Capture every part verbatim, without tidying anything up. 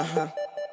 Uh-huh.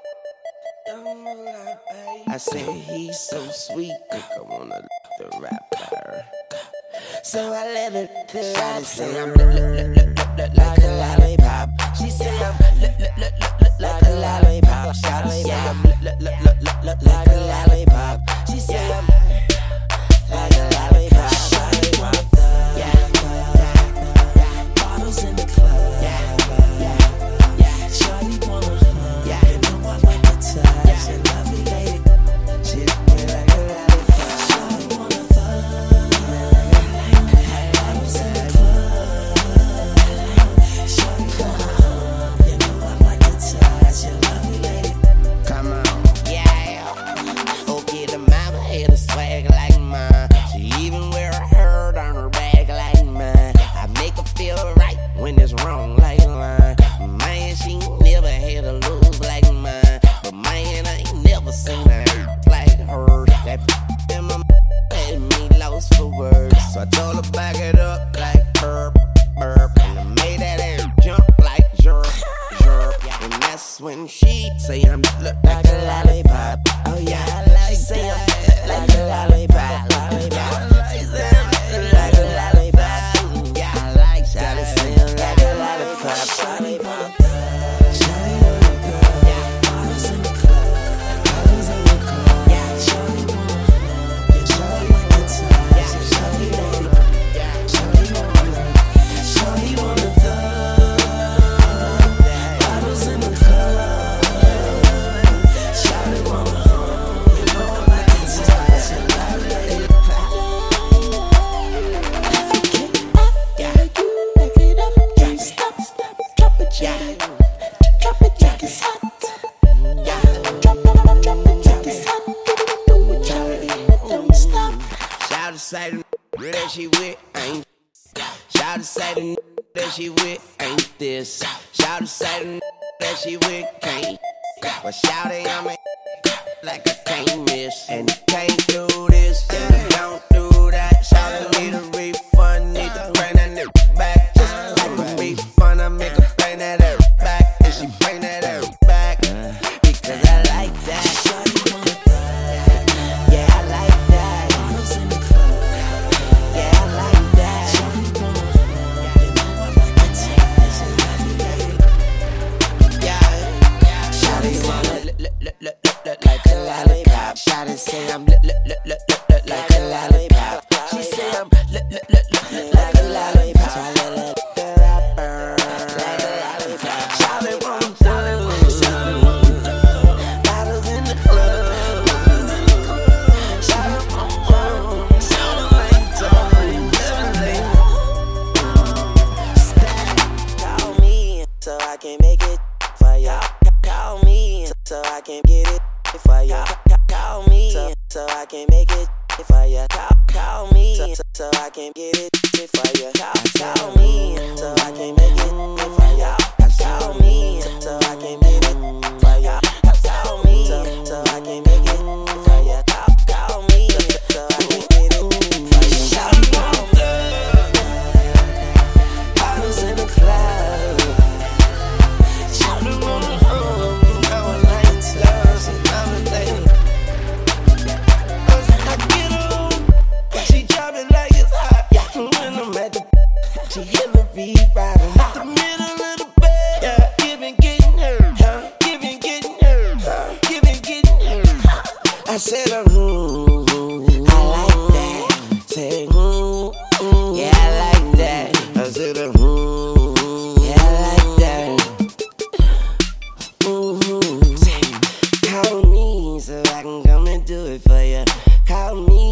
I said he's so sweet, think I wanna l- the rapper. So I let her the rap say I'm l- l- l- l- l- like a lollipop. She said I'm l- l- l- l- l- like a lollipop. Shout say I'm l- l- l- l- l- l- like a lollipop. She said I'm like a lollipop. Yeah. Bottles in the club. Yeah. Yeah. Shawty wanna hug. Yeah. You know I like to touch. Yeah. She lovely lady. She me like a lollipop. Shawty wanna fuck. Bottles in the club. Shawty wanna hug. You know I like to touch. She lovely lady. Come on. Yeah. Okay, the mama had a swag like mine. She even wear a herd on her back like mine. I make her feel right when it's wrong like line. Man, she never had a lose like mine. But man, I ain't never seen a hurt like her. That in my had me lost for words. So I told her back it up like burp, burp. And I made that air jump like jerk, jerk. And that's when she say I'm look like a lollipop. Oh yeah, I like say I'm like a lollipop, lollipop. Like a lollipop. Yeah, I like that. It sound like a lollipop. Shawty wanna fuck. Shawty wanna fuck. Yeah, bottles in the club. Bottles in the club. Yeah, shawty wanna hug. Yeah, shawty wanna touch. Yeah, shawty wanna. Yeah, shawty wanna. Shawty wanna fuck. Bottles in the club. Shawty wanna hug. You know I like to touch. Yeah, yeah. Drop it, drop it's hot. Yeah, drop it, drop it, drop it's hot. Do it, drop it, don't stop. Shout to say the that she with ain't. Shout to say the that she with ain't this. Shout to say the that she with can't. But shout it, I'm a like I can't miss. And you can't do this, and you don't do that. Shout to need a refund, need to bring that nigga back. Just like a refund, I make her bring that air back. And she bring that air back, because I like that. Yeah, I like that. Yeah, I like that. Yeah, shawty wanna look, look, look, look, look, look like a lollipop. Shawty say I'm look, look, look, look, look, look like a lollipop. She say I'm look, look, look, look, look like a lollipop. So I let her the rapper like a lollipop. Shawty wanna fuck. Bottles in the club. Shawty wanna fuck. Sound like Tony. Call me so I can make it for ya. Call me so I can get it for ya. Call me so I can make it for ya. Call me so I can get it for ya. Call me so I can make it for ya. Call me so I can get it for ya. Call me so I can make it for ya. Call me so I can get it for ya. Shawty wanna fuck. Bottles in the club. Shawty wanna hug. You know I like to touch and everything. I get on, she drop it like it's hot. When I'm at the, she hit me beat riding at the middle of the bed. Yeah, giving, getting hurt, huh? Giving, getting hurt, huh? Giving, getting hurt. I said, mm, I like that. Said, mm, mm, yeah, I like that. I said, mm, yeah, I like that. Mm-hmm. Call me so I can come and do it for you. Call me